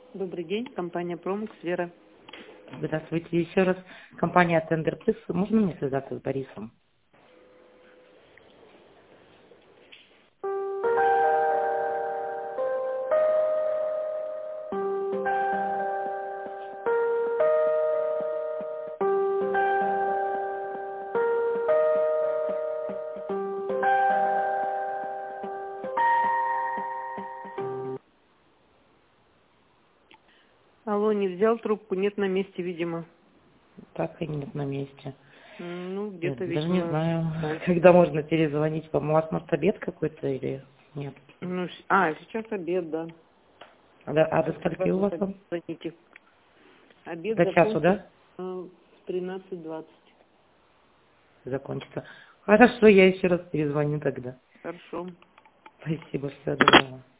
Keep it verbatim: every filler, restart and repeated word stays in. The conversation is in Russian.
Добрый день, компания Промикс, Вера. Здравствуйте еще раз. Компания Тендер Плюс. Можно мне связаться с Борисом? Алло, не взял трубку, нет на месте, видимо. Так и нет на месте. М, Ну, Я где-то, даже не видимо, знаю, когда можно перезвонить вам. У вас, может, обед какой-то или нет? ну, с- а, сейчас обед, да. А до, а до Сейчас скольки у вас он? звоните. Обед До часу, закончится да? э, в тринадцать двадцать. Закончится. Хорошо, я еще раз перезвоню тогда. Хорошо. Спасибо, всего доброго.